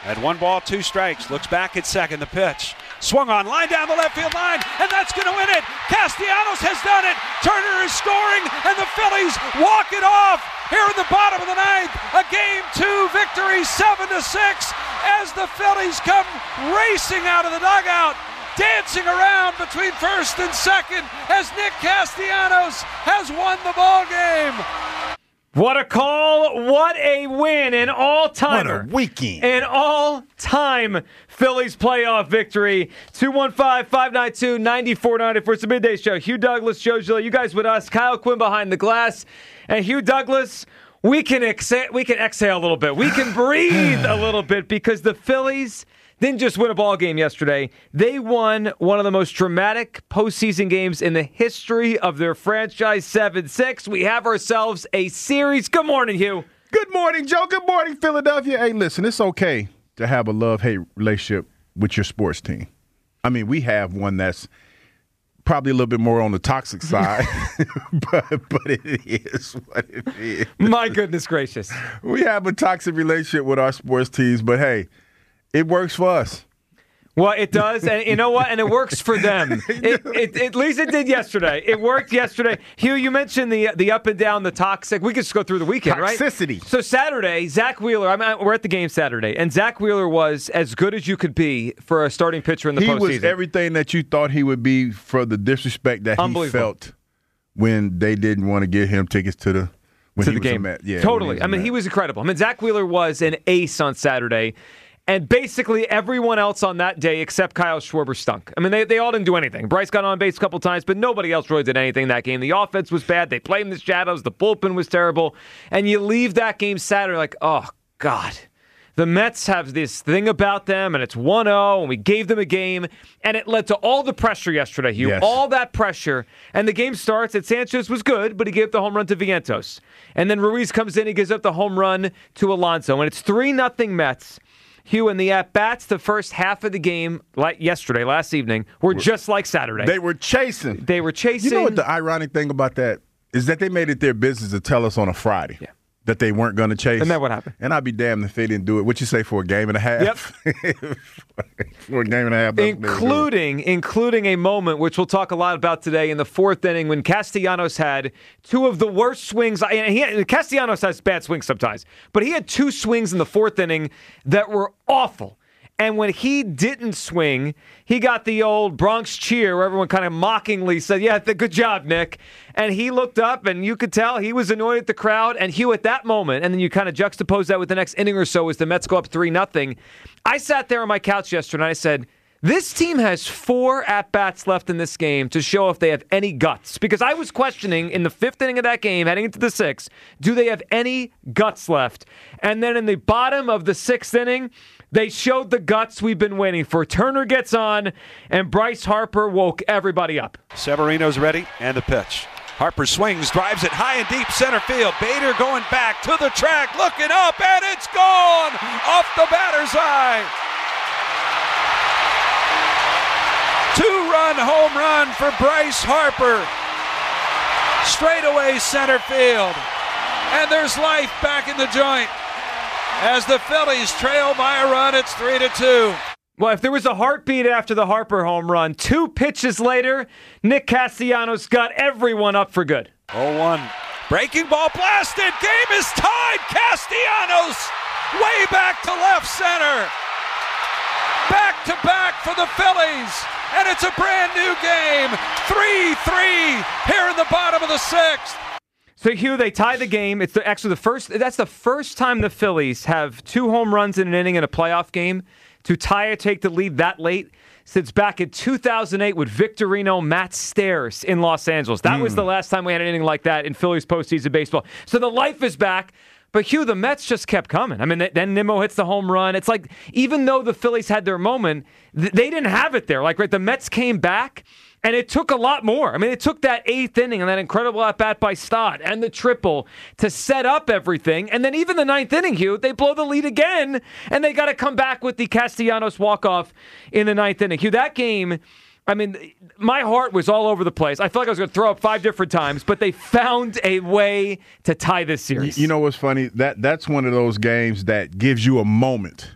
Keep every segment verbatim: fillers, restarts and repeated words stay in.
At one ball, two strikes. Looks back at second. The pitch. Swung on. Line down the left field line. And that's going to win it. Castellanos has done it. Turner is scoring. And the Phillies walk it off here in the bottom of the ninth. A game two victory, seven to six. As the Phillies come racing out of the dugout. Dancing around between first and second. As Nick Castellanos has won the ball game. What a call, what a win, an all-timer. What a weekend. An all-time Phillies playoff victory. two one five, five nine two, nine four nine zero for the Midday Show. Hugh Douglas, Joe Giglio, you guys with us. Kyle Quinn behind the glass. And Hugh Douglas, we can, exa- we can exhale a little bit. We can breathe a little bit because the Phillies didn't just win a ball game yesterday. They won one of the most dramatic postseason games in the history of their franchise, seven six. We have ourselves a series. Good morning, Hugh. Good morning, Joe. Good morning, Philadelphia. Hey, listen, it's okay to have a love-hate relationship with your sports team. I mean, we have one that's probably a little bit more on the toxic side, but, but it is what it is. My goodness gracious. We have a toxic relationship with our sports teams, but hey, it works for us. Well, it does, and you know what? And it works for them. It, it, at least it did yesterday. It worked yesterday. Hugh, you mentioned the the up and down, the toxic. We could just go through the weekend, right? Toxicity. So Saturday, Zach Wheeler, I mean, we're at the game Saturday, and Zach Wheeler was as good as you could be for a starting pitcher in the he postseason. He was everything that you thought he would be for the disrespect that he felt when they didn't want to give him tickets to the when to he the was game. A yeah, totally. He I mean, he was incredible. I mean, Zach Wheeler was an ace on Saturday. And basically everyone else on that day except Kyle Schwarber stunk. I mean, they, they all didn't do anything. Bryce got on base a couple times, but nobody else really did anything that game. The offense was bad. They played in the shadows. The bullpen was terrible. And you leave that game Saturday like, oh, God. The Mets have this thing about them, and it's one oh, and we gave them a game. And it led to all the pressure yesterday, Hugh. Yes. All that pressure. And the game starts, and Sanchez was good, but he gave up the home run to Vientos. And then Ruiz comes in, he gives up the home run to Alonso. And it's three nothing Mets. Hugh, and the at-bats the first half of the game, like yesterday, last evening, were just like Saturday. They were chasing. They were chasing. You know what the ironic thing about that is that they made it their business to tell us on a Friday yeah. that they weren't going to chase. And then what happened? And I'd be damned if they didn't do it. What you say, for a game and a half? Yep. For a game and a half. Including, including a moment, which we'll talk a lot about today, in the fourth inning when Castellanos had two of the worst swings. And he had, Castellanos has bad swings sometimes, but he had two swings in the fourth inning that were awful. And when he didn't swing, he got the old Bronx cheer where everyone kind of mockingly said, yeah, good job, Nick. And he looked up, and you could tell he was annoyed at the crowd. And Hugh, at that moment, and then you kind of juxtapose that with the next inning or so as the Mets go up three nothing. I sat there on my couch yesterday, and I said, this team has four at-bats left in this game to show if they have any guts. Because I was questioning in the fifth inning of that game, heading into the sixth, do they have any guts left? And then in the bottom of the sixth inning, they showed the guts we've been waiting for. Turner gets on, and Bryce Harper woke everybody up. Severino's ready, and the pitch. Harper swings, drives it high and deep center field. Bader going back to the track, looking up, and it's gone off the batter's eye. Two-run home run for Bryce Harper. Straightaway center field. And there's life back in the joint. As the Phillies trail by a run, it's three to two. Well, if there was a heartbeat after the Harper home run, two pitches later, Nick Castellanos got everyone up for good. oh one. Breaking ball blasted. Game is tied. Castellanos way back to left center. Back to back for the Phillies. And it's a brand new game. three three here in the bottom of the sixth. So, Hugh, they tie the game. It's the, actually the first. That's the first time the Phillies have two home runs in an inning in a playoff game to tie or take the lead that late since back in two thousand eight with Victorino, Matt Stairs in Los Angeles. That mm. was the last time we had anything like that in Phillies postseason baseball. So the life is back. But, Hugh, the Mets just kept coming. I mean, then Nimmo hits the home run. It's like, even though the Phillies had their moment, th- they didn't have it there. Like, right, the Mets came back, and it took a lot more. I mean, it took that eighth inning and that incredible at-bat by Stott and the triple to set up everything. And then even the ninth inning, Hugh, they blow the lead again, and they got to come back with the Castellanos walk-off in the ninth inning. Hugh, that game, I mean, my heart was all over the place. I felt like I was going to throw up five different times, but they found a way to tie this series. You know what's funny? That That's one of those games that gives you a moment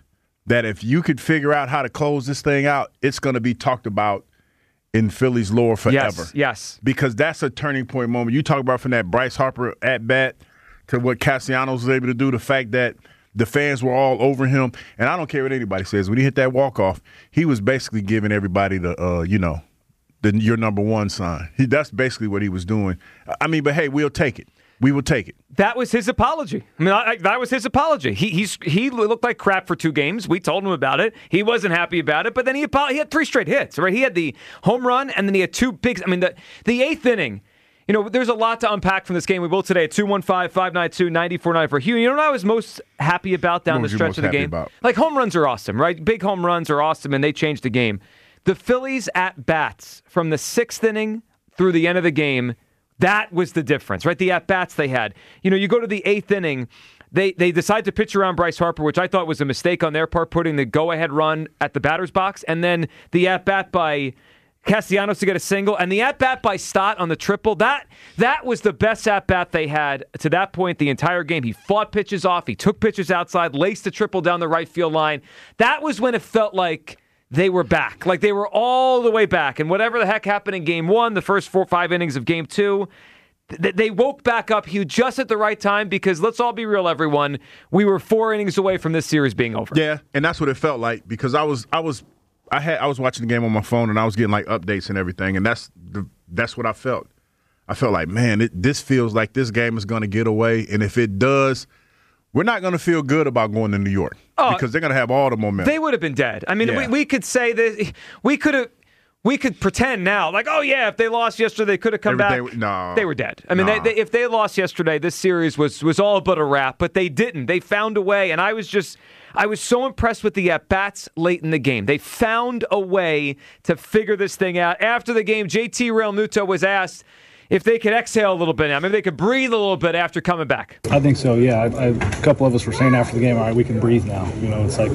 that if you could figure out how to close this thing out, it's going to be talked about in Philly's lore forever. Yes, yes. Because that's a turning point moment. You talk about from that Bryce Harper at bat to what Castellanos was able to do, the fact that the fans were all over him. And I don't care what anybody says. When he hit that walk-off, he was basically giving everybody the, uh, you know, the your number one sign. He, that's basically what he was doing. I mean, but hey, we'll take it. We will take it. That was his apology. I mean, I, that was his apology. He he's he looked like crap for two games. We told him about it. He wasn't happy about it, but then he he had three straight hits, right? He had the home run, and then he had two big. I mean, the the eighth inning. You know, there's a lot to unpack from this game. We will today at two one five, five nine two, nine four nine four. Hugh, you know what I was most happy about down the stretch of the game? About? Like, home runs are awesome, right? Big home runs are awesome, and they change the game. The Phillies at-bats from the sixth inning through the end of the game, that was the difference, right? The at-bats they had. You know, you go to the eighth inning, they they decide to pitch around Bryce Harper, which I thought was a mistake on their part, putting the go-ahead run at the batter's box, and then the at-bat by Castellanos to get a single, and the at-bat by Stott on the triple, that that was the best at-bat they had to that point the entire game. He fought pitches off, he took pitches outside, laced the triple down the right field line. That was when it felt like they were back. Like they were all the way back. And whatever the heck happened in game one, the first four, five innings of game two, th- they woke back up, Hugh, just at the right time because let's all be real, everyone. We were four innings away from this series being over. Yeah, and that's what it felt like because I was I was I had I was watching the game on my phone and I was getting like updates and everything, and that's the that's what I felt. I felt like, man, it, this feels like this game is going to get away, and if it does, we're not going to feel good about going to New York oh, because they're going to have all the momentum. They would have been dead. I mean, yeah. we, we could say that we could have. We could pretend now, like, oh, yeah, if they lost yesterday, they could have come Everything, back. No. They were dead. I mean, no. they, they, if they lost yesterday, this series was was all but a wrap, but they didn't. They found a way, and I was just – I was so impressed with the at-bats late in the game. They found a way to figure this thing out. After the game, J T Realmuto was asked if they could exhale a little bit now. Maybe they could breathe a little bit after coming back. I think so, yeah. I, I, a couple of us were saying after the game, all right, we can breathe now. You know, it's like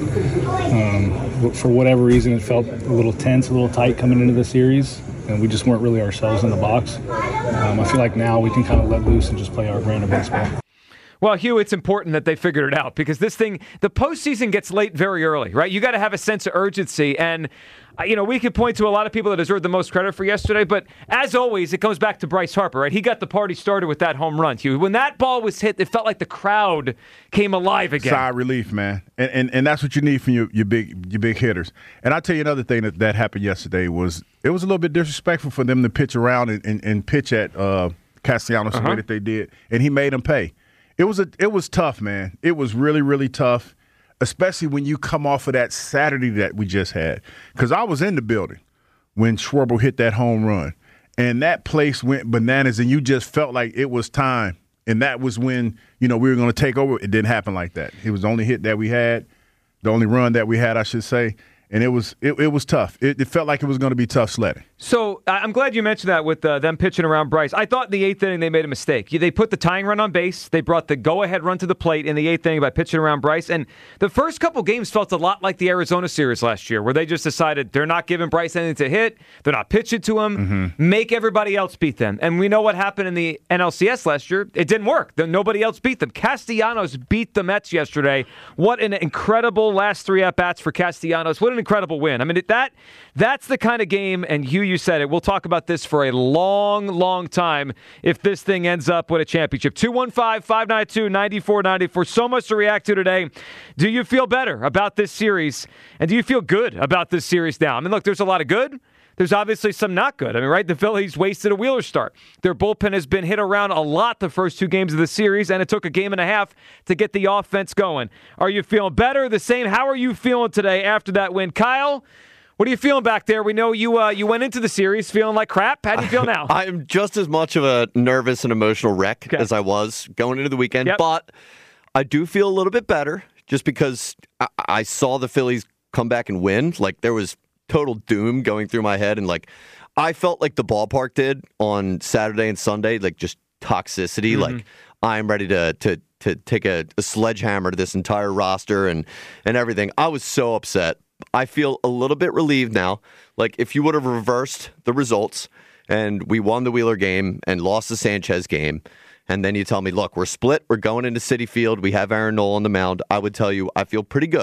um, for whatever reason, it felt a little tense, a little tight coming into the series, and we just weren't really ourselves in the box. Um, I feel like now we can kind of let loose and just play our brand of baseball. Well, Hugh, it's important that they figured it out because this thing, the postseason gets late very early, right? You got to have a sense of urgency. And, you know, we could point to a lot of people that deserve the most credit for yesterday. But as always, it comes back to Bryce Harper, right? He got the party started with that home run, Hugh. When that ball was hit, it felt like the crowd came alive again. Sigh of relief, man. And, and and that's what you need from your, your big your big hitters. And I'll tell you another thing that, that happened yesterday was it was a little bit disrespectful for them to pitch around and, and, and pitch at uh, Castellanos uh-huh. the way that they did. And he made them pay. It was a, it was tough, man. It was really, really tough, especially when you come off of that Saturday that we just had. Because I was in the building when Schwarber hit that home run, and that place went bananas, and you just felt like it was time. And that was when, you know, we were going to take over. It didn't happen like that. It was the only hit that we had, the only run that we had, I should say. And it was it, it was tough. It, it felt like it was going to be tough sledding. So I'm glad you mentioned that with uh, them pitching around Bryce. I thought in the eighth inning they made a mistake. They put the tying run on base. They brought the go-ahead run to the plate in the eighth inning by pitching around Bryce. And the first couple games felt a lot like the Arizona series last year, where they just decided they're not giving Bryce anything to hit. They're not pitching to him. Mm-hmm. Make everybody else beat them. And we know what happened in the N L C S last year. It didn't work. Nobody else beat them. Castellanos beat the Mets yesterday. What an incredible last three at-bats for Castellanos. What an incredible win. I mean, that that's the kind of game, and Hugh, you said it, we'll talk about this for a long, long time if this thing ends up with a championship. two one five, five nine two, nine four nine four. So much to react to today. Do you feel better about this series? And do you feel good about this series now? I mean, look, there's a lot of good. There's obviously some not good. I mean, right? The Phillies wasted a Wheeler start. Their bullpen has been hit around a lot the first two games of the series, and it took a game and a half to get the offense going. Are you feeling better, the same? How are you feeling today after that win? Kyle, what are you feeling back there? We know you uh, you went into the series feeling like crap. How do you feel now? I am just as much of a nervous and emotional wreck okay. as I was going into the weekend, yep. but I do feel a little bit better just because I, I saw the Phillies come back and win. Like, there was total doom going through my head, and like I felt like the ballpark did on Saturday and Sunday, like just toxicity. Mm-hmm. Like, I'm ready to to to take a, a sledgehammer to this entire roster and and everything. I was so upset. I feel a little bit relieved now. Like, if you would have reversed the results and we won the Wheeler game and lost the Sanchez game, and then you tell me, look, we're split, we're going into Citi Field, we have Aaron Nola on the mound, I would tell you I feel pretty good.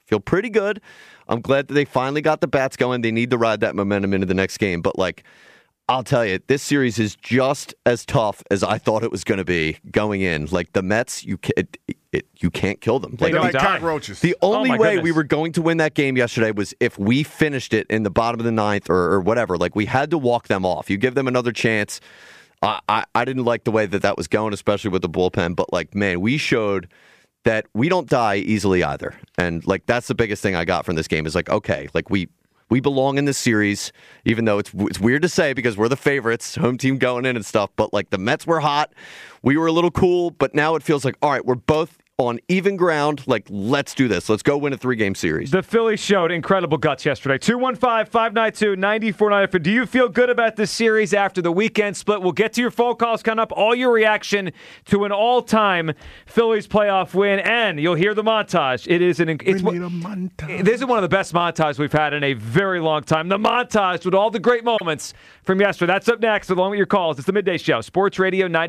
Feel pretty good. I'm glad that they finally got the bats going. They need to ride that momentum into the next game. But, like, I'll tell you, this series is just as tough as I thought it was going to be going in. Like, the Mets, you can't, it, it, you can't kill them. Like, They're like cockroaches. The only oh way goodness. we were going to win that game yesterday was if we finished it in the bottom of the ninth or, or whatever. Like, we had to walk them off. You give them another chance. I, I, I didn't like the way that that was going, especially with the bullpen. But, like, man, we showed that we don't die easily either. And, like, that's the biggest thing I got from this game is, like, okay, like, we we belong in this series, even though it's it's weird to say because we're the favorites, home team going in and stuff. But, like, the Mets were hot. We were a little cool. But now it feels like, all right, we're both on even ground. Like, let's do this. Let's go win a three-game series. The Phillies showed incredible guts yesterday. two one five, five nine two, nine four nine four. Do you feel good about this series after the weekend split? We'll get to your phone calls coming up, all your reaction to an all-time Phillies playoff win, and you'll hear the montage. It is an it's We need a montage. This is one of the best montages we've had in a very long time. The montage with all the great moments from yesterday. That's up next, along with your calls. It's the Midday Show, Sports Radio ninety.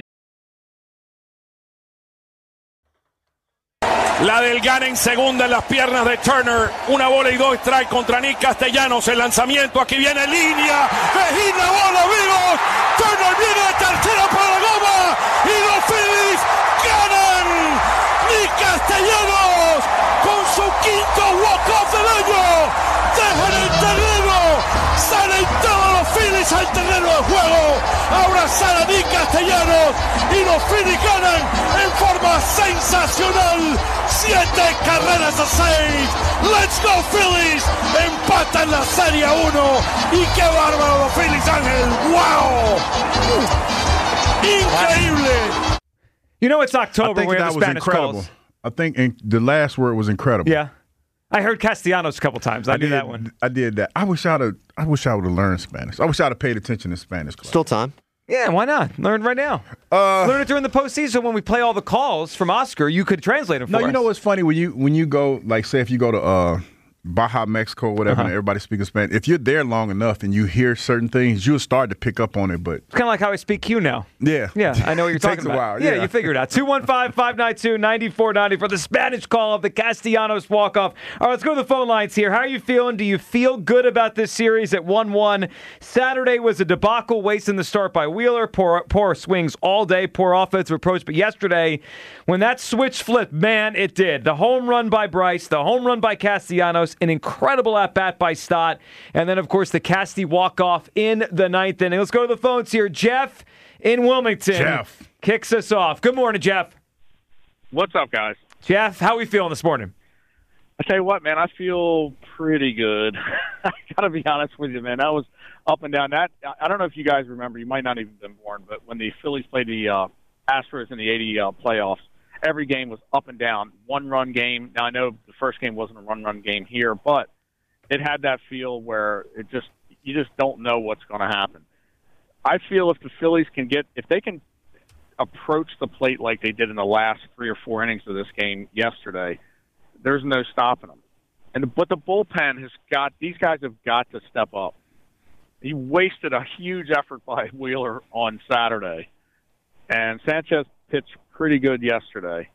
La del Gana en segunda en las piernas de Turner. Una bola y dos strike contra Nick Castellanos. El lanzamiento, aquí viene línea. Vejín la bola, amigos. Turner viene de tercera para la goma. Y los Phillies ganan. Nick Castellanos con su quinto walk-off del año. Dejan el terreno. Salen todos los Phillies al terreno de juego. Ahora sale Nick Castellanos. Y los Phillies ganan en forma sensacional. Siete carreras a seis. Let's go Phillies. Empatan la serie a uno. Y qué bárbaro los Phillies, Ángel. Wow. Increíble. You know it's I October think when that the was Spanish incredible. calls. I think in, the last word was incredible. Yeah. I heard Castellanos a couple times. I, I knew did that one. I did that. I wish I'd have. I wish I would have learned Spanish. I wish I'd have paid attention to Spanish class. Still time. Yeah, why not? Learn right now. Uh, Learn it during the postseason when we play all the calls from Oscar. You could translate them for No, us. you know what's funny when you when you go like say if you go to uh, Baja, Mexico, whatever, Uh-huh. and everybody speaking Spanish. If you're there long enough and you hear certain things, you'll start to pick up on it. But It's kind of like how I speak Q now. yeah, Yeah, I know what you're It talking takes a about. while, Yeah, yeah. you figure it out. two one five, five nine two, nine four nine zero for the Spanish call of the Castellanos walk-off. All right, let's go to the phone lines here. How are you feeling? Do you feel good about this series at one one? Saturday was a debacle, wasting the start by Wheeler. Poor, poor swings all day, poor offensive approach. But yesterday, when that switch flipped, man, it did. The home run by Bryce, the home run by Castellanos, an incredible at-bat by Stott, and then, of course, the Casty walk-off in the ninth inning. Let's go to the phones here. Jeff in Wilmington Jeff. kicks us off. Good morning, Jeff. What's up, guys? Jeff, how are we feeling this morning? I tell you what, man, I feel pretty good. I got to be honest with you, man. That was up and down. That I don't know if you guys remember. You might not even been born, but when the Phillies played the uh, Astros in the eighty uh, playoffs, every game was up and down, one-run game. Now, I know the first game wasn't a run-run game here, but it had that feel where it just you just don't know what's going to happen. I feel if the Phillies can get if they can approach the plate like they did in the last three or four innings of this game yesterday, there's no stopping them. And but the bullpen has got these guys have got to step up. He wasted a huge effort by Wheeler on Saturday, and Sanchez pitched pretty good yesterday,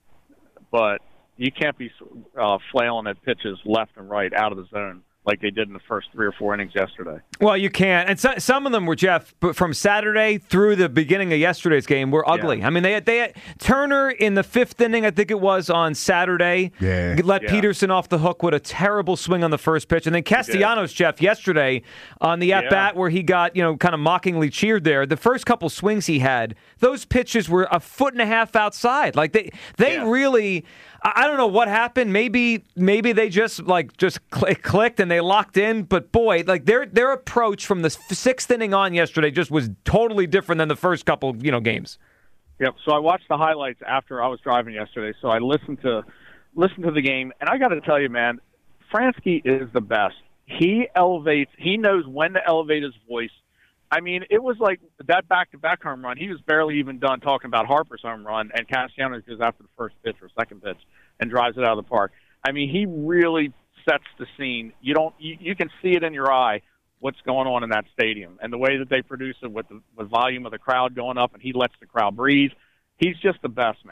but you can't be uh, flailing at pitches left and right out of the zone like they did in the first three or four innings yesterday. Well, you can't. And so, some of them were, Jeff, but from Saturday through the beginning of yesterday's game were ugly. Yeah. I mean, they had, they had Turner in the fifth inning, I think it was, on Saturday. Yeah. Let Yeah. Peterson off the hook with a terrible swing on the first pitch. And then Castellanos, Jeff, yesterday on the at-bat Yeah. where he got, you know, kind of mockingly cheered there, the first couple swings he had, those pitches were a foot and a half outside. Like, they, they Yeah. really... I don't know what happened. Maybe maybe they just like just click, clicked and they locked in. But boy, like their their approach from the sixth inning on yesterday just was totally different than the first couple you know games. Yep. So I watched the highlights after I was driving yesterday. So I listened to listened to the game, and I got to tell you, man, Fransky is the best. He elevates. He knows when to elevate his voice. I mean, it was like that back-to-back home run. He was barely even done talking about Harper's home run, and Castellanos goes after the first pitch or second pitch and drives it out of the park. I mean, he really sets the scene. You don't, you, you can see it in your eye what's going on in that stadium, and the way that they produce it with the with volume of the crowd going up, and he lets the crowd breathe. He's just the best, man.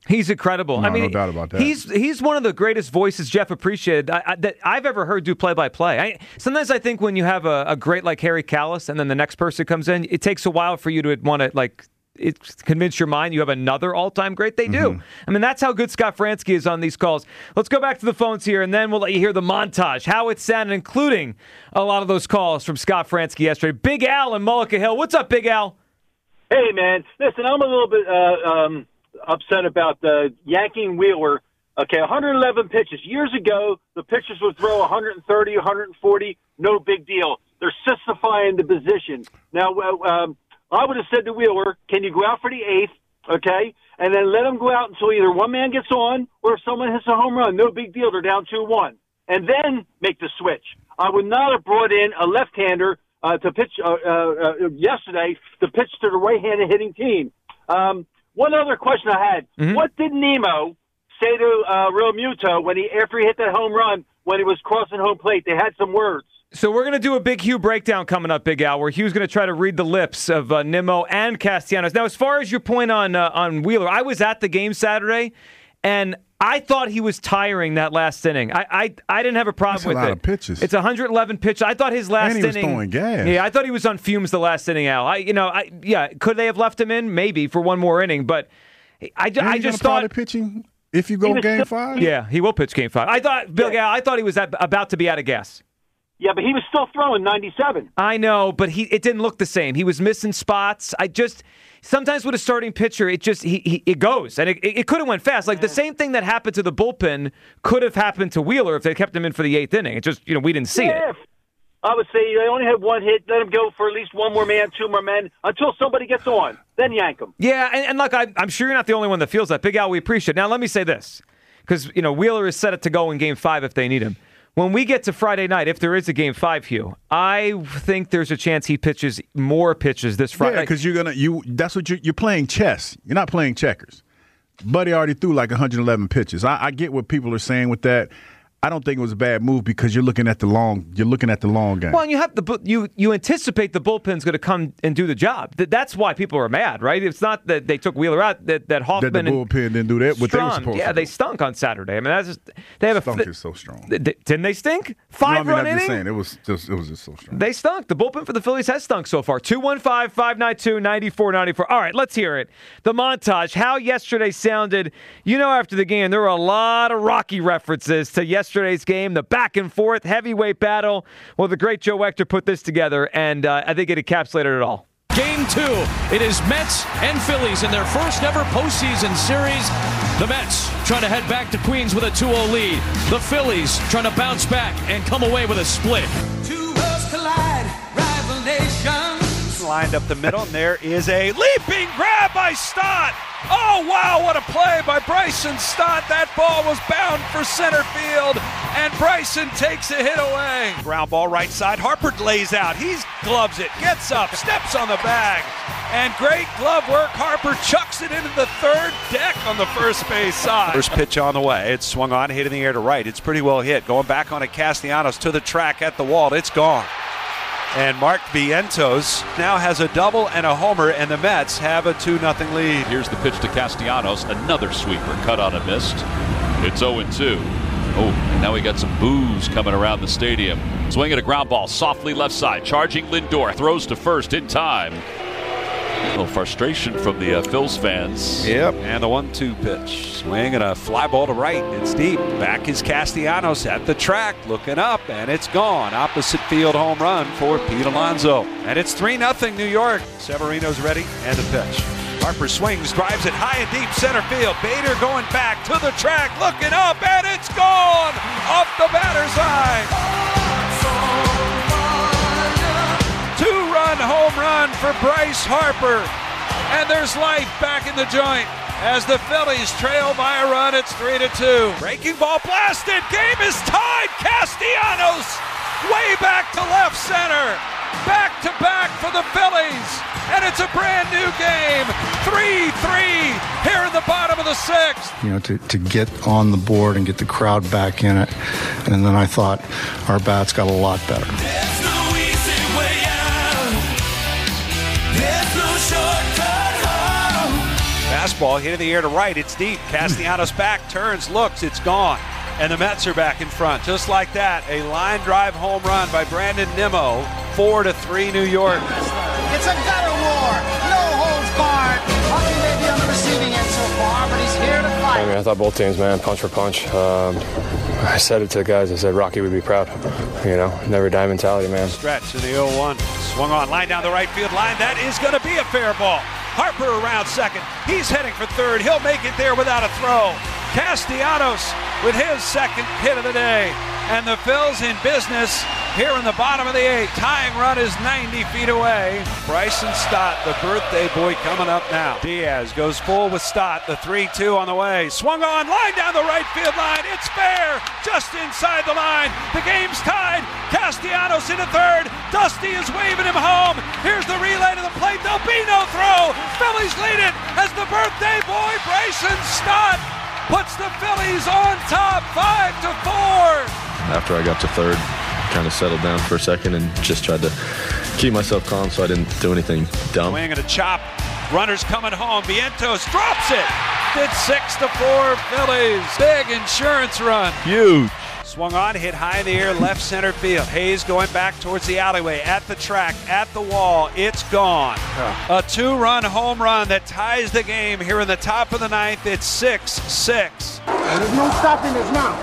He's incredible. No, I mean, no doubt about that. He's he's one of the greatest voices Jeff appreciated I, I, that I've ever heard do play-by-play. I, sometimes I think when you have a, a great like Harry Kalas and then the next person comes in, it takes a while for you to want to like it, convince your mind you have another all-time great. They do. Mm-hmm. I mean, that's how good Scott Franzke is on these calls. Let's go back to the phones here, and then we'll let you hear the montage, how it sounded, including a lot of those calls from Scott Franzke yesterday. Big Al in Mullica Hill. What's up, Big Al? Hey, man. Listen, I'm a little bit uh, um, upset about the yanking Wheeler. Okay, one hundred eleven pitches. Years ago, the pitchers would throw one hundred thirty, one hundred forty. No big deal. They're sissifying the position. Now, um, I would have said to Wheeler, can you go out for the eighth, okay, and then let them go out until either one man gets on or if someone hits a home run. No big deal. They're down two one. And then make the switch. I would not have brought in a left-hander uh, to pitch uh, uh, yesterday to pitch to the right-handed hitting team. Um, one other question I had. Mm-hmm. What did Nemo say to uh, Real Muto when he after he hit that home run when he was crossing home plate? They had some words. So we're going to do a big Hugh breakdown coming up, Big Al, where Hugh's going to try to read the lips of uh, Nimmo and Castellanos. Now, as far as your point on uh, on Wheeler, I was at the game Saturday, and I thought he was tiring that last inning. I I, I didn't have a problem That's with a lot it. Of pitches. It's one hundred eleven pitches. I thought his last and he was inning. Throwing gas. Yeah, I thought he was on fumes the last inning, Al. I you know I yeah could they have left him in maybe for one more inning, but I, and I just thought pitching if you go game five. Yeah, he will pitch game five. I thought Bill yeah. Al. I thought he was at, about to be out of gas. Yeah, but he was still throwing ninety-seven. I know, but he it didn't look the same. He was missing spots. I just sometimes with a starting pitcher, it just he, he it goes and it, it could have went fast. Like yeah. the same thing that happened to the bullpen could have happened to Wheeler if they kept him in for the eighth inning. It just you know we didn't see yeah. it. I would say they only have one hit. Let him go for at least one more man, two more men until somebody gets on. Then yank him. Yeah, and, and look, I, I'm sure you're not the only one that feels that. Big Al, we appreciate it. Now let me say this because you know Wheeler is set up to go in game five if they need him. When we get to Friday night, if there is a game five, Hugh, I think there's a chance he pitches more pitches this Friday. Yeah, because you're gonna you. That's what you're, you're playing chess. You're not playing checkers. Buddy already threw like one hundred eleven pitches. I, I get what people are saying with that. I don't think it was a bad move because you're looking at the long. You're looking at the long game. Well, and you have the you you anticipate the bullpen's going to come and do the job. That's why people are mad, right? It's not that they took Wheeler out. That that Hoffman that the bullpen didn't do that. What they were supposed yeah, to. they stunk on Saturday. I mean, that's just they have stunk a. is so strong. Didn't they stink? Five no, I mean, run I'm inning. just saying it was just it was just so strong. They stunk. The bullpen for the Phillies has stunk so far. two one five, five nine two, nine four nine four. All right, let's hear it. The montage. How yesterday sounded. You know, after the game, there were a lot of Rocky references to yesterday's game. The back and forth heavyweight battle. Well, the great Joe Hector put this together, and uh, I think it encapsulated it all. Game two. It is Mets and Phillies in their first ever postseason series. The Mets trying to head back to Queens with a two oh lead. The Phillies trying to bounce back and come away with a split. Two worlds collide, rival nations. Lined up the middle, and there is a leaping grab by Stott. Oh, wow, what a play by Bryson Stott. That ball was bound for center field, and Bryson takes a hit away. Ground ball right side. Harper lays out. He gloves it, gets up, steps on the bag, and great glove work. Harper chucks it into the third deck on the first base side. First pitch on the way. It's swung on, hit in the air to right. It's pretty well hit. Going back on it, Castellanos to the track at the wall. It's gone. And Mark Vientos now has a double and a homer, and the Mets have a two nothing lead. Here's the pitch to Castellanos. Another sweeper cut on a missed. It's oh and two. Oh, and now we got some boos coming around the stadium. Swinging a ground ball softly left side. Charging Lindor. Throws to first in time. A little frustration from the uh, Phils fans. Yep, and the one two pitch. Swing and a fly ball to right. It's deep. Back is Castellanos at the track, looking up, and it's gone. Opposite field home run for Pete Alonso. And it's three nothing New York. Severino's ready, and the pitch. Harper swings, drives it high and deep center field. Bader going back to the track, looking up, and it's gone off the batter's eye. Two-run home run for Bryce Harper, and there's life back in the joint as the Phillies trail by a run. It's three to two. Breaking ball blasted. Game is tied. Castellanos way back to left center. Back to back for the Phillies, and it's a brand new game. three three here in the bottom of the sixth. You know, to, to get on the board and get the crowd back in it, and then I thought our bats got a lot better. There's no easy way out. There's no shortcut home. Fastball hit in the air to right. It's deep. Castellanos back, turns, looks. It's gone. And the Mets are back in front. Just like that, a line drive home run by Brandon Nimmo. Four to three, New York. It's a gutter war. No holds barred. Rocky may be on the receiving end so far, but he's here to fight. I mean, I thought both teams, man, punch for punch. Um, I said it to the guys. I said Rocky would be proud. You know, never die mentality, man. Stretch in the oh one. Swung on, line down the right field line. That is going to be a fair ball. Harper around second. He's heading for third. He'll make it there without a throw. Castellanos with his second hit of the day. And the Phils in business here in the bottom of the eighth. Tying run is ninety feet away. Bryson Stott, the birthday boy, coming up now. Diaz goes full with Stott. The three two on the way. Swung on, line down the right field line. It's fair, just inside the line. The game's tied. Castellanos into third. Dusty is waving him home. Here's the relay to the plate. There'll be no throw. Phillies lead it as the birthday boy, Bryson Stott, puts the Phillies on top, five to four. After I got to third, kind of settled down for a second and just tried to keep myself calm so I didn't do anything dumb. Swing and a chop. Runners coming home. Vientos drops it. It's six to four Phillies. Big insurance run. Huge. Swung on, hit high in the air, left center field. Hayes going back towards the alleyway, at the track, at the wall. It's gone. A two-run home run that ties the game here in the top of the ninth. It's six six. There's no stopping this now.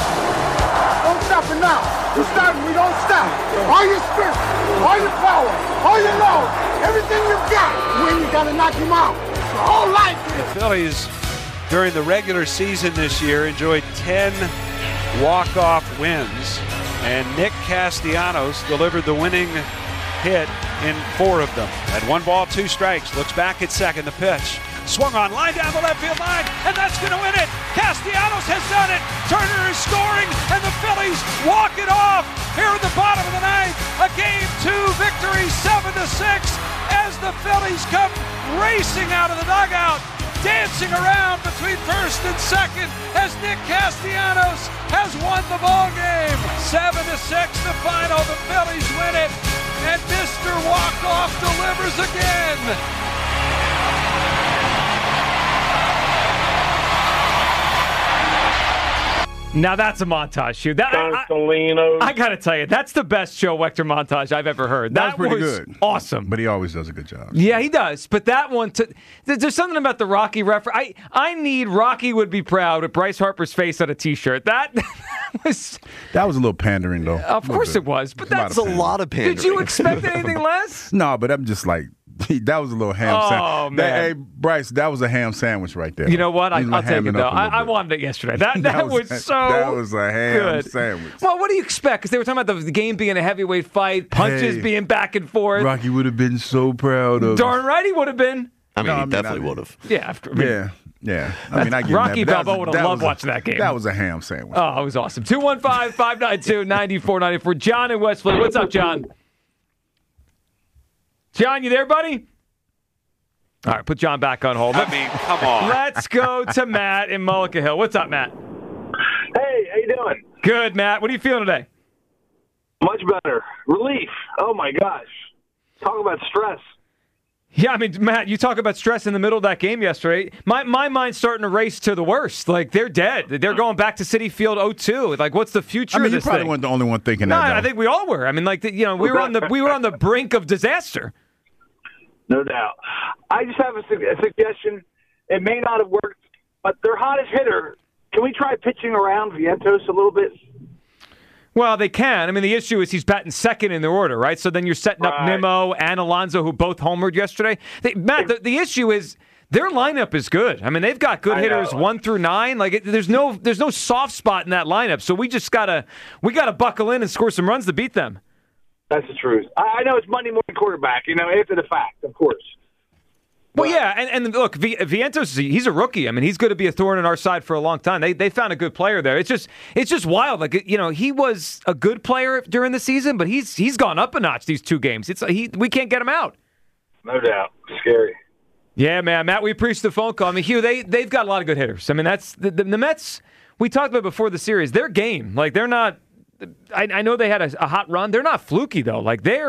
Don't stop it now. We're starting. We don't stop. All your spirit, all your power, all your love, everything you've got. When you got to knock him out. Your whole life. The Phillies, during the regular season this year, enjoyed ten walk-off wins, and Nick Castellanos delivered the winning hit in four of them. At one ball, two strikes. Looks back at second. The pitch. Swung on, line down the left field line, and that's going to win it. Castellanos has done it. Turner is scoring, and the Phillies walk it off here in the bottom of the ninth. A game two victory, seven to six, as the Phillies come racing out of the dugout, dancing around between first and second as Nick Castellanos has won the ball game. Seven to six, the final. The Phillies win it, and Mister Walk-Off delivers again. Now that's a montage shoot. That, I, I, I got to tell you, that's the best Joe Wechter montage I've ever heard. That, that was pretty was good. Awesome. But he always does a good job. Yeah, he does. But that one, to, there's something about the Rocky reference. I, I need Rocky would be proud with Bryce Harper's face on a T-shirt. That, that was... That was a little pandering, though. Of course it was. But that's a lot of pandering. Did you expect anything less? No, but I'm just like... That was a little ham oh, sandwich. Man. Hey, Bryce, that was a ham sandwich right there. You know what? I, I'll take it, though. I, I wanted it yesterday. That that, that was, was so That was a ham good. sandwich. Well, what do you expect? Because they were talking about the, the game being a heavyweight fight, punches hey, being back and forth. Rocky would have been so proud of Darn right he would have been. I mean, no, he I mean, definitely I mean, would have. Yeah. After, I mean, yeah. Yeah. I mean, I get Rocky that. Balboa would have loved a, watching that game. That was a ham sandwich. Oh, it was awesome. two one five, five nine two, nine four nine four. John in Westwood. What's up, John? John, you there, buddy? All right, put John back on hold. I mean, come on. Let's go to Matt in Mullica Hill. What's up, Matt? Hey, how you doing? Good, Matt. What are you feeling today? Much better. Relief. Oh, my gosh. Talk about stress. Yeah, I mean, Matt, you talk about stress in the middle of that game yesterday. My my mind's starting to race to the worst. Like, they're dead. They're going back to Citi Field oh two. Like, what's the future I mean, of this you probably thing? weren't the only one thinking no, that. No, I think we all were. I mean, like, you know, we were on the we were on the brink of disaster. No doubt. I just have a, su- a suggestion. It may not have worked, but their hottest hitter, can we try pitching around Vientos a little bit? Well, they can. I mean, the issue is he's batting second in their order, right? So then you're setting up Right. Nimmo and Alonso, who both homered yesterday. They, Matt, the, the issue is their lineup is good. I mean, they've got good I hitters know. one through nine. Like, it, there's no there's no soft spot in that lineup. So we just gotta we gotta buckle in and score some runs to beat them. That's the truth. I, I know it's Monday morning quarterback, you know, after the fact, of course. Well, yeah, and, and look, v- Vientos, he's a rookie. I mean, he's going to be a thorn in our side for a long time. They they found a good player there. It's just it's just wild. Like, you know, he was a good player during the season, but he's he's gone up a notch these two games. It's he we can't get him out. No doubt. Scary. Yeah, man, Matt, we appreciate the phone call. I mean, Hugh, they they've got a lot of good hitters. I mean, that's the, the, the Mets. We talked about before the series. Their game, like they're not. I, I know they had a, a hot run. They're not fluky though. Like they're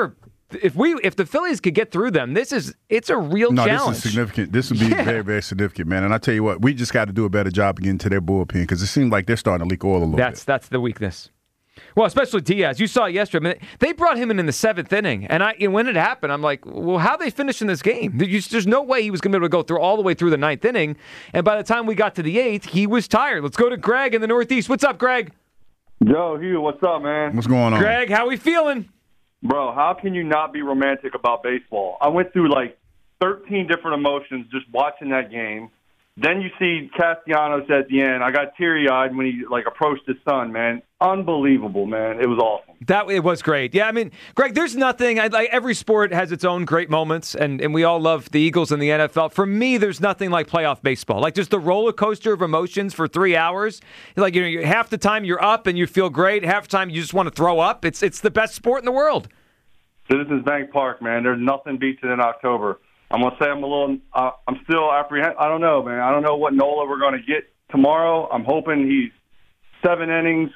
if we if the Phillies could get through them, this is it's a real no, challenge. No, this is significant. This would be yeah. very, very significant, man. And I tell you what, we just got to do a better job of getting to their bullpen because it seems like they're starting to leak oil a little that's, bit. That's the weakness. Well, especially Diaz. You saw it yesterday. I mean, they brought him in in the seventh inning, and I, when it happened, I'm like, well, how are they finishing this game? There's no way he was going to be able to go through all the way through the ninth inning, and by the time we got to the eighth, he was tired. Let's go to Greg in the Northeast. What's up, Greg? Joe, Hugh, what's up, man? What's going on? Greg, how we feeling? Bro, how can you not be romantic about baseball? I went through like thirteen different emotions just watching that game. Then you see Castellanos at the end. I got teary-eyed when he like approached his son, man. Unbelievable, man. It was awesome. That it was great. Yeah, I mean, Greg, there's nothing. I, like every sport has its own great moments, and, and we all love the Eagles and the N F L. For me, there's nothing like playoff baseball. Like just the roller coaster of emotions for three hours. Like you know, you, half the time you're up and you feel great. Half the time you just want to throw up. It's it's the best sport in the world. Citizens Bank Park, man. There's nothing beats it in October. I'm gonna say I'm a little. Uh, I'm still apprehensive. I don't know, man. I don't know what Nola we're gonna get tomorrow. I'm hoping he's seven innings,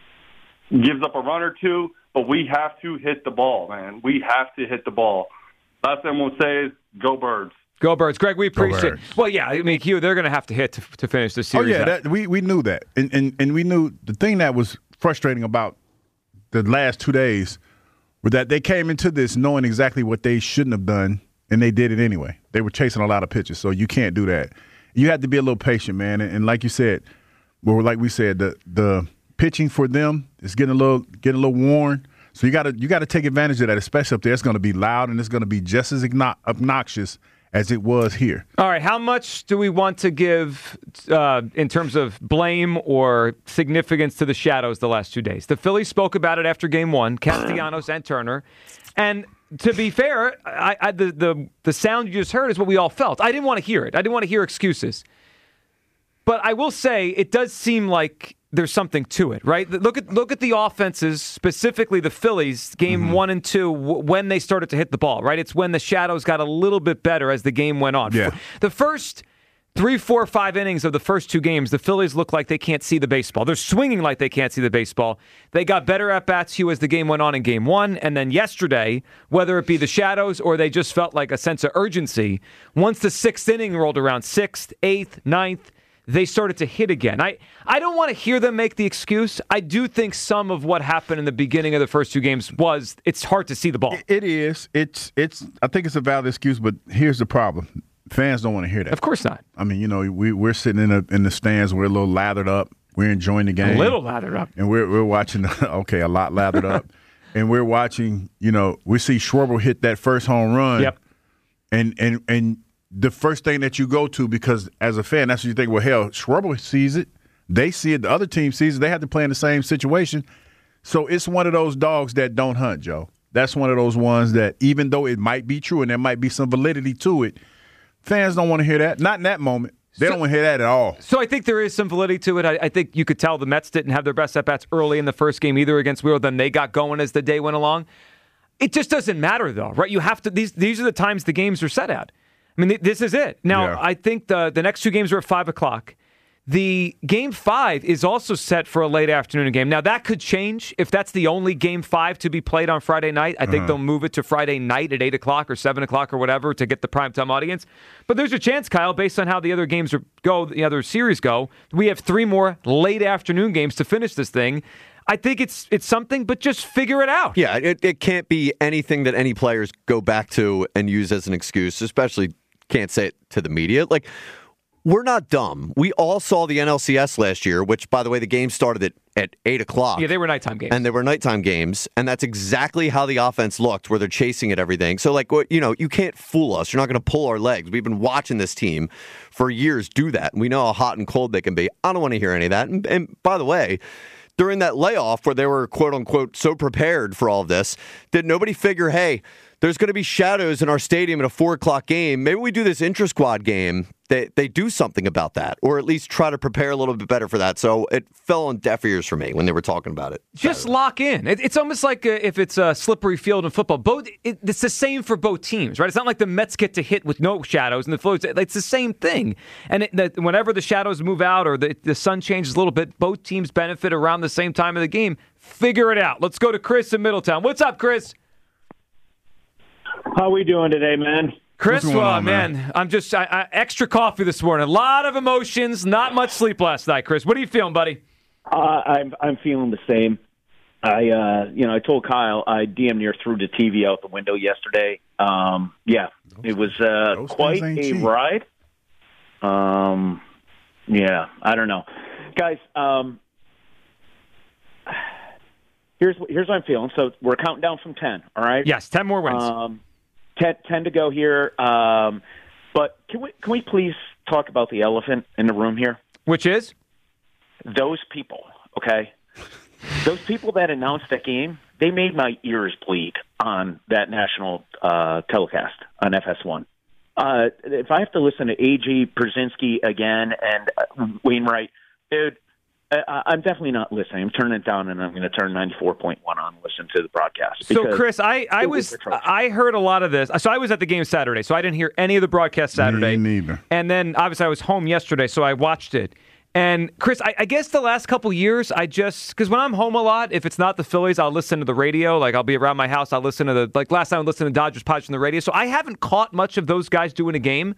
gives up a run or two, but we have to hit the ball, man. We have to hit the ball. Last thing I'm gonna say is go Birds. Go Birds, Greg. We appreciate it. Well, yeah. I mean, Hugh, they're gonna have to hit to, to finish the series. Oh yeah, that, we we knew that, and, and and we knew the thing that was frustrating about the last two days was that they came into this knowing exactly what they shouldn't have done. And they did it anyway. They were chasing a lot of pitches, so you can't do that. You have to be a little patient, man. And, and like you said, well, like we said, the the pitching for them is getting a little getting a little worn. So you got to you got to take advantage of that, especially up there. It's going to be loud and it's going to be just as obnoxious as it was here. All right, how much do we want to give uh, in terms of blame or significance to the Shadows the last two days? The Phillies spoke about it after Game One, Castellanos and Turner, and. To be fair, I, I, the, the the sound you just heard is what we all felt. I didn't want to hear it. I didn't want to hear excuses. But I will say it does seem like there's something to it, right? Look at look at the offenses, specifically the Phillies, game mm-hmm. one and two, w- when they started to hit the ball, right? It's when the Shadows got a little bit better as the game went on. Yeah. The first three, four, five innings of the first two games, the Phillies look like they can't see the baseball. They're swinging like they can't see the baseball. They got better at-bats, Hugh, as the game went on in game one. And then yesterday, whether it be the Shadows or they just felt like a sense of urgency, once the sixth inning rolled around, sixth, eighth, ninth, they started to hit again. I, I don't want to hear them make the excuse. I do think some of what happened in the beginning of the first two games was it's hard to see the ball. It, it is. It's it's. I think it's a valid excuse, but here's the problem. Fans don't want to hear that. Of course not. I mean, you know, we, we're sitting in, a, in the stands. We're a little lathered up. We're enjoying the game. A little lathered up. And we're we're watching, okay, a lot lathered up. And we're watching, you know, we see Schwarber hit that first home run. Yep. And, and, and the first thing that you go to, because as a fan, that's what you think, well, hell, Schwarber sees it. They see it. The other team sees it. They have to play in the same situation. So it's one of those dogs that don't hunt, Joe. That's one of those ones that even though it might be true and there might be some validity to it, fans don't want to hear that. Not in that moment. They so, don't want to hear that at all. So I think there is some validity to it. I, I think you could tell the Mets didn't have their best at-bats early in the first game either against Wheeler. Then they got going as the day went along. It just doesn't matter, though, right? You have to. These these are the times the games are set at. I mean, th- this is it. Now, yeah. I think the the next two games are at five o'clock. The game five is also set for a late afternoon game. Now, that could change if that's the only game five to be played on Friday night. I think uh-huh. they'll move it to Friday night at eight o'clock or seven o'clock or whatever to get the primetime audience. But there's a chance, Kyle, based on how the other games are, go, the other series go, we have three more late afternoon games to finish this thing. I think it's it's something, but just figure it out. Yeah, it, it can't be anything that any players go back to and use as an excuse, especially can't say it to the media. Like, we're not dumb. We all saw the N L C S last year, which, by the way, the game started at, at eight o'clock. Yeah, they were nighttime games. And they were nighttime games, and that's exactly how the offense looked, where they're chasing at everything. So, like, you know, you can't fool us. You're not going to pull our legs. We've been watching this team for years do that, and we know how hot and cold they can be. I don't want to hear any of that. And, and by the way, during that layoff where they were, quote-unquote, so prepared for all of this, did nobody figure, hey, there's going to be shadows in our stadium in a four o'clock game. Maybe we do this intra-squad game. They they do something about that, or at least try to prepare a little bit better for that. So it fell on deaf ears for me when they were talking about it. Just Saturday. Lock in. It, it's almost like a, if it's a slippery field in football. Both it, it's the same for both teams, right? It's not like the Mets get to hit with no shadows and the Phillies. It's the same thing. And it, the, whenever the shadows move out or the, the sun changes a little bit, both teams benefit around the same time of the game. Figure it out. Let's go to Chris in Middletown. What's up, Chris? How we doing today, man? Chris, well, on, man? man, I'm just I, I, extra coffee this morning. A lot of emotions, not much sleep last night. Chris, what are you feeling, buddy? Uh, I'm I'm feeling the same. I uh, you know I told Kyle I damn near threw the T V out the window yesterday. Um, yeah, it was uh, quite a cheap. ride. Um, yeah, I don't know, guys. Um, here's here's what I'm feeling. So we're counting down from ten. All right. Yes, ten more wins. Um, ten, ten to go here. Um, but can we can we please talk about the elephant in the room here? Which is those people. Okay, those people that announced that game. They made my ears bleed on that national uh, telecast on F S one. Uh, if I have to listen to A J Pierzynski again and uh, Wainwright, dude, I, I'm definitely not listening. I'm turning it down, and I'm going to turn ninety-four point one on and listen to the broadcast. So, Chris, I, I was, was I heard a lot of this. So I was at the game Saturday, so I didn't hear any of the broadcast Saturday. Me neither. And then, obviously, I was home yesterday, so I watched it. And, Chris, I, I guess the last couple years, I just, because when I'm home a lot, if it's not the Phillies, I'll listen to the radio. Like, I'll be around my house, I'll listen to the, like last time I listened to Dodgers Padres on the radio. So I haven't caught much of those guys doing a game.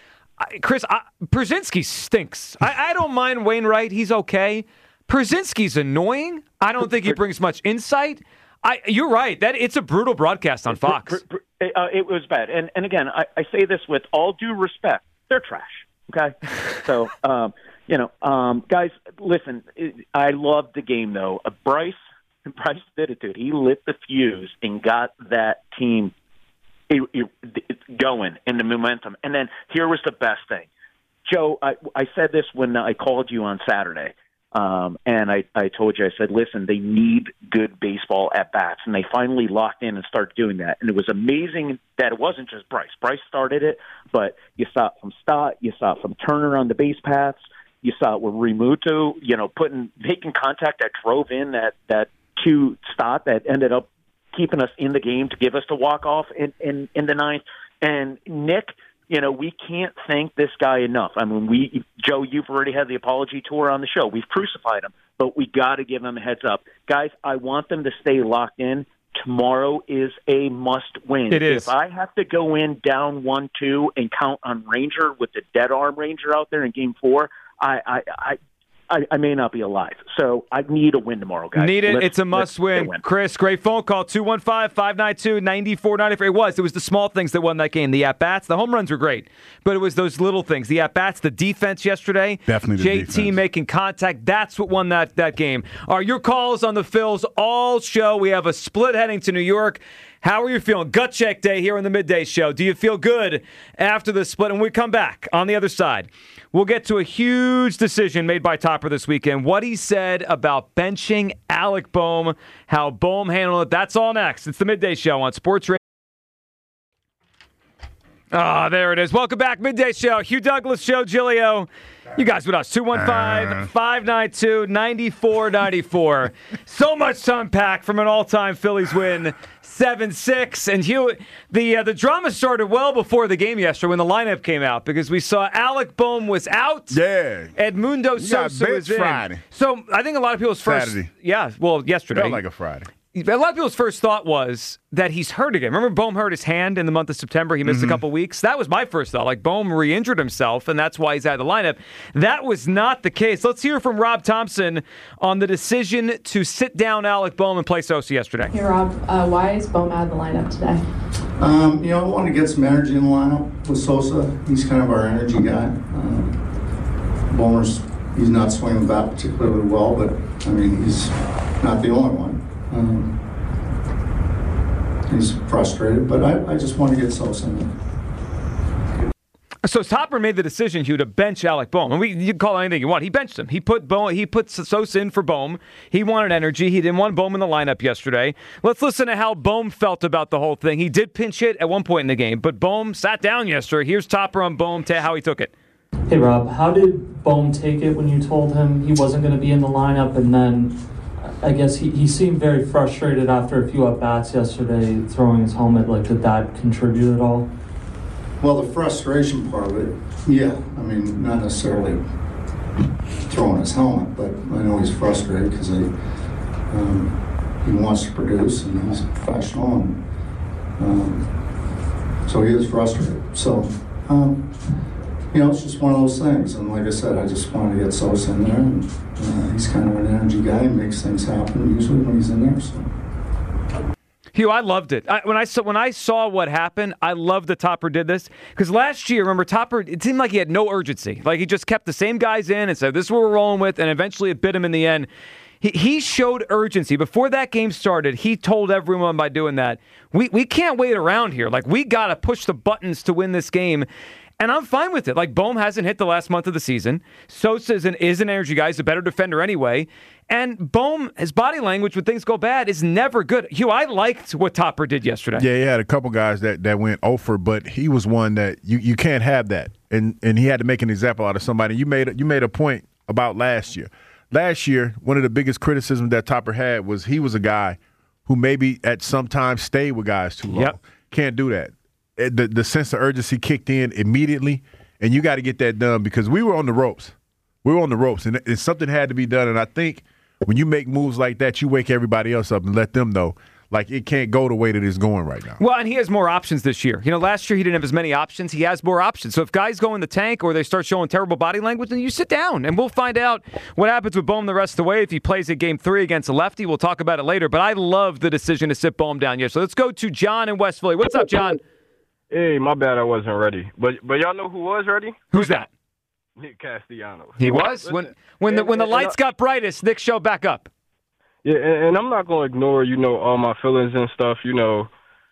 I, Chris, I, Pierzynski stinks. I, I don't mind Wainwright. He's okay. Pierzynski's annoying. I don't think he brings much insight. I, you're right. That it's a brutal broadcast on Fox. Uh, it was bad. And, and again, I, I say this with all due respect. They're trash, okay? So, um, you know, um, guys, listen, I loved the game, though. Uh, Bryce, Bryce did it, dude. He lit the fuse and got that team it, it, going in the momentum. And then here was the best thing. Joe, I, I said this when I called you on Saturday, um, and I, I told you, I said, listen, they need good baseball at-bats, and they finally locked in and started doing that. And it was amazing that it wasn't just Bryce. Bryce started it, but you saw it from Stott, you saw it from Turner on the base paths, you saw it with Realmuto, you know, putting making contact that drove in that that two Stott that ended up keeping us in the game to give us the walk off in, in in the ninth. And Nick, you know, we can't thank this guy enough. I mean, we Joe, you've already had the apology tour on the show. We've crucified him, but we got to give him a heads up, guys. I want them to stay locked in. Tomorrow is a must win. It is. If I have to go in down one two and count on Ranger with the dead arm Ranger out there in Game Four. I, I, I, I, I may not be alive. So I need a win tomorrow, guys. Need it. Let's, it's a must win. win. Chris, great phone call. two one five, five nine two, nine four nine four. It was. It was the small things that won that game. The at-bats. The home runs were great. But it was those little things. The at-bats, the defense yesterday. Definitely the J T defense. making contact. That's what won that, that game. All right, your calls on the Phils all show. We have a split heading to New York. How are you feeling? Gut check day here on the Midday Show. Do you feel good after the split? And when we come back on the other side, we'll get to a huge decision made by Topper this weekend. What he said about benching Alec Bohm, how Bohm handled it. That's all next. It's the Midday Show on Sports Radio. Ah, oh, there it is. Welcome back, Midday Show. Hugh Douglas Show, Giglio. You guys with us. two one five, five nine two, nine four nine four. So much to unpack from an all-time Phillies win, seven six. And Hugh, the uh, the drama started well before the game yesterday when the lineup came out because we saw Alec Bohm was out. Yeah. Edmundo Sosa was in. Friday. So I think a lot of people's first... Saturday. Yeah, well, yesterday. Felt like a Friday. A lot of people's first thought was that he's hurt again. Remember Bohm hurt his hand in the month of September? He missed mm-hmm. a couple weeks. That was my first thought. Like, Bohm re-injured himself, and that's why he's out of the lineup. That was not the case. Let's hear from Rob Thompson on the decision to sit down Alec Bohm and play Sosa yesterday. Hey, Rob, uh, why is Bohm out of the lineup today? Um, you know, I wanted to get some energy in the lineup with Sosa. He's kind of our energy guy. Um, Bohmer's, he's not swinging the bat particularly well, but, I mean, he's not the only one. Um, he's frustrated, but I, I just want to get Sosa in. So Topper made the decision, Hugh, to bench Alec Bohm. And we, you can call it anything you want. He benched him. He put Bohm, he put Sosa in for Bohm. He wanted energy. He didn't want Bohm in the lineup yesterday. Let's listen to how Bohm felt about the whole thing. He did pinch hit at one point in the game, but Bohm sat down yesterday. Here's Topper on Bohm, to how he took it. Hey, Rob, how did Bohm take it when you told him he wasn't going to be in the lineup? And then I guess he, he seemed very frustrated after a few at-bats yesterday, throwing his helmet. Like, did that contribute at all? Well, the frustration part of it, yeah. I mean, not necessarily throwing his helmet, but I know he's frustrated because he, um, he wants to produce and he's a professional. And um, So he was frustrated. So, um, you know, it's just one of those things. And like I said, I just wanted to get Sosa in there. And uh, he's kind of an energy guy. He makes things happen usually when he's in there. So. Hugh, I loved it. I, when I saw when I saw what happened, I loved that Topper did this because last year, remember, Topper, it seemed like he had no urgency. Like he just kept the same guys in and said, "This is what we're rolling with," and eventually it bit him in the end. He he showed urgency before that game started. He told everyone by doing that, "We we can't wait around here. Like we got to push the buttons to win this game." And I'm fine with it. Like, Bohm hasn't hit the last month of the season. Sosa is an, is an energy guy. He's a better defender anyway. And Bohm, his body language when things go bad is never good. Hugh, I liked what Topper did yesterday. Yeah, he had a couple guys that, that went over, but he was one that you, you can't have that. And and he had to make an example out of somebody. You made, you made a point about last year. Last year, one of the biggest criticisms that Topper had was he was a guy who maybe at some time stayed with guys too long. Yep. Can't do that. The the sense of urgency kicked in immediately, and you got to get that done because we were on the ropes. We were on the ropes, and, and something had to be done. And I think when you make moves like that, you wake everybody else up and let them know, like, it can't go the way that it's going right now. Well, and he has more options this year. You know, last year he didn't have as many options. He has more options. So if guys go in the tank or they start showing terrible body language, then you sit down, and we'll find out what happens with Bohm the rest of the way. If he plays a game three against a lefty, we'll talk about it later. But I love the decision to sit Bohm down here. So let's go to John in West Philly. What's up, John? Hey, my bad, I wasn't ready. But but y'all know who was ready? Who's that? Nick Castellanos. He was? Listen, when when the when the lights got brightest, Nick showed back up. Yeah, and, and I'm not going to ignore, you know, all my feelings and stuff. You know,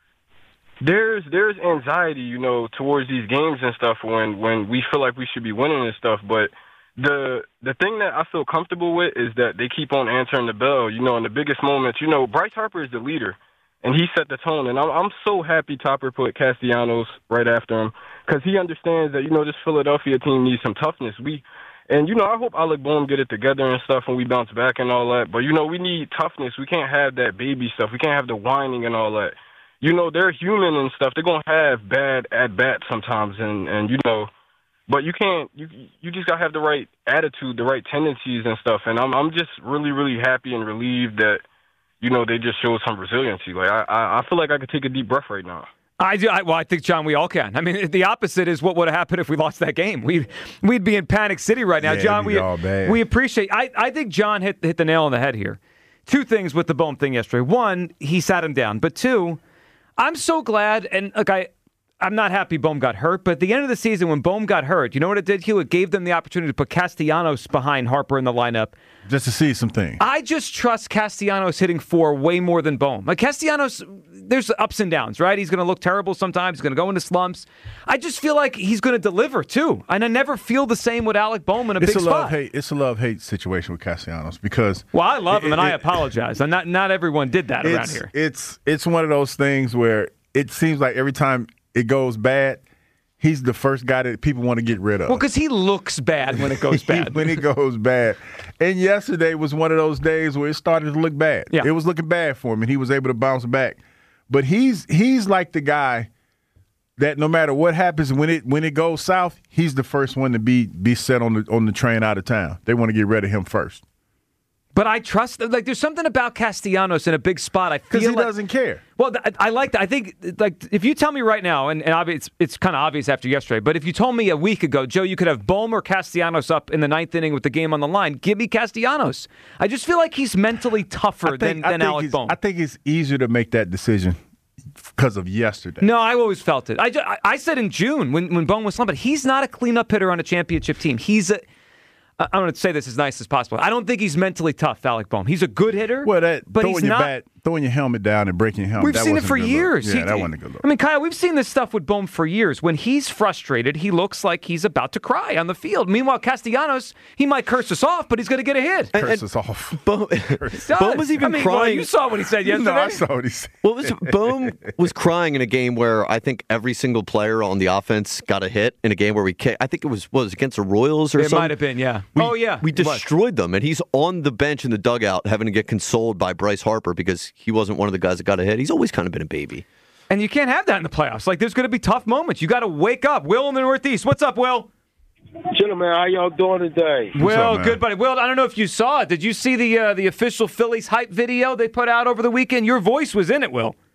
there's there's anxiety, you know, towards these games and stuff when, when we feel like we should be winning and stuff. But the the thing that I feel comfortable with is that they keep on answering the bell. You know, in the biggest moments, you know, Bryce Harper is the leader. And he set the tone, and I'm, I'm so happy Topper put Castellanos right after him because he understands that, you know, this Philadelphia team needs some toughness. We, and, you know, I hope Alec Bohm get it together and stuff when we bounce back and all that. But, you know, we need toughness. We can't have that baby stuff. We can't have the whining and all that. You know, they're human and stuff. They're going to have bad at-bats sometimes, and, and, you know, but you can't, you you just got to have the right attitude, the right tendencies and stuff. And I'm I'm just really, really happy and relieved that, you know, they just showed some resiliency. Like I, I feel like I could take a deep breath right now. I do. I, well, I think, John, we all can. I mean, the opposite is what would have happened if we lost that game. We we'd be in panic city right now, yeah, John. We all bad. we appreciate. I I think John hit hit the nail on the head here. Two things with the Bohm thing yesterday. One, he sat him down. But two, I'm so glad. And look, I. I'm not happy Bohm got hurt, but at the end of the season when Bohm got hurt, you know what it did, Hugh? It gave them the opportunity to put Castellanos behind Harper in the lineup. Just to see some things. I just trust Castellanos hitting four way more than Bohm. Like Castellanos, there's ups and downs, right? He's going to look terrible sometimes. He's going to go into slumps. I just feel like he's going to deliver, too. And I never feel the same with Alec Bohm in a it's big a spot. Love-hate, it's a love-hate situation with Castellanos because... Well, I love him, it, and it, I apologize. And not, not everyone did that around here. It's, it's one of those things where it seems like every time it goes bad, he's the first guy that people want to get rid of. Well, because he looks bad when it goes bad. when it goes bad. And yesterday was one of those days where it started to look bad. Yeah. It was looking bad for him, and he was able to bounce back. But he's he's like the guy that no matter what happens, when it when it goes south, he's the first one to be be set on the on the train out of town. They want to get rid of him first. But I trust, like, there's something about Castellanos in a big spot. I feel Because he like, doesn't care. Well, th- I like that. I think, like, if you tell me right now, and, and obvi- it's, it's kind of obvious after yesterday, but if you told me a week ago, Joe, you could have Bohm or Castellanos up in the ninth inning with the game on the line, give me Castellanos. I just feel like he's mentally tougher think, than, than Alec Bohm. I think it's easier to make that decision because of yesterday. No, I always felt it. I, just, I, I said in June when, when Bohm was slumping, he's not a cleanup hitter on a championship team. He's a... I'm going to say this as nice as possible. I don't think he's mentally tough, Alec Bohm. He's a good hitter, well, that, but throwing he's your not. Bat, throwing your helmet down and breaking your helmet. We've that seen it wasn't for a good years. Look. Yeah, he, that wasn't a good look. I mean, Kyle, we've seen this stuff with Bohm for years. When he's frustrated, he looks like he's about to cry on the field. Meanwhile, Castellanos, he might curse us off, but he's going to get a hit. Curse us off. Bohm, Bohm was even I mean, crying. Well, you saw what he said yesterday. No, I saw what he said. Well, was, Bohm was crying in a game where I think every single player on the offense got a hit in a game where we kicked. I think it was what, was it against the Royals or it something. It might have been, yeah. We, oh, yeah. We destroyed them, and he's on the bench in the dugout having to get consoled by Bryce Harper because he wasn't one of the guys that got a hit. He's always kind of been a baby. And you can't have that in the playoffs. Like, there's going to be tough moments. You got to wake up. Will in the Northeast. What's up, Will? Gentlemen, how y'all doing today? Will, up, good buddy. Will, I don't know if you saw it. Did you see the uh, the official Phillies hype video they put out over the weekend? Your voice was in it, Will.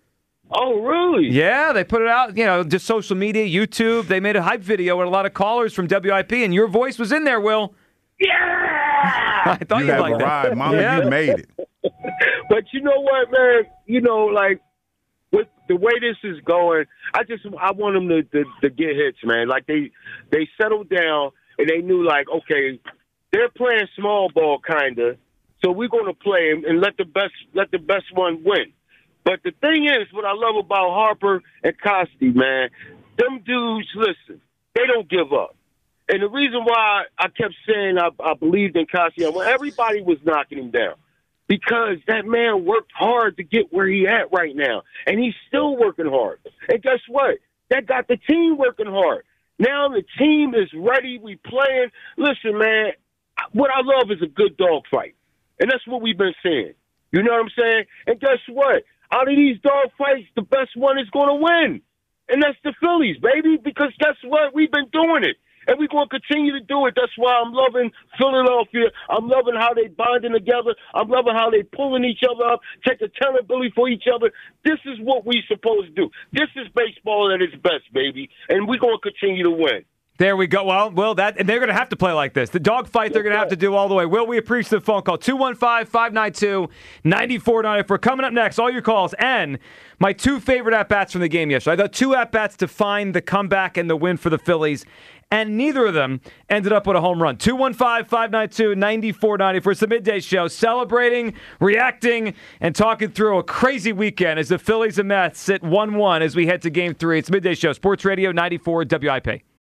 Oh, really? Yeah, they put it out, you know, just social media, YouTube. They made a hype video with a lot of callers from W I P, and your voice was in there, Will. Yeah! I thought you you'd have like that. arrived, Mama. Yeah. You made it. But you know what, man? You know, like, with the way this is going, I just I want them to, to, to get hits, man. Like, they, they settled down, and they knew, like, okay, they're playing small ball, kind of, so we're going to play and, and let the best let the best one win. But the thing is, what I love about Harper and Costi, man, them dudes, listen, they don't give up. And the reason why I kept saying I, I believed in Costi, when everybody was knocking him down, because that man worked hard to get where he at right now. And he's still working hard. And guess what? That got the team working hard. Now the team is ready. We playing. Listen, man, what I love is a good dog fight. And that's what we've been saying. You know what I'm saying? And guess what? Out of these dog fights, the best one is going to win. And that's the Phillies, baby, because guess what? We've been doing it. And we're going to continue to do it. That's why I'm loving Philadelphia. I'm loving how they bonding together. I'm loving how they pulling each other up, take accountability for each other. This is what we supposed to do. This is baseball at its best, baby. And we're going to continue to win. There we go. Well, Will, that and they're going to have to play like this. The dog fight they're going to have to do all the way. Will, we appreciate the phone call. two one five, five nine two, nine four nine four. Coming up next, all your calls. And my two favorite at-bats from the game yesterday. I got two at-bats to find the comeback and the win for the Phillies, and neither of them ended up with a home run. two one five, five nine two, nine four nine four. It's the Midday Show, celebrating, reacting, and talking through a crazy weekend as the Phillies and Mets sit one one as we head to Game three. It's Midday Show, Sports Radio ninety-four W I P.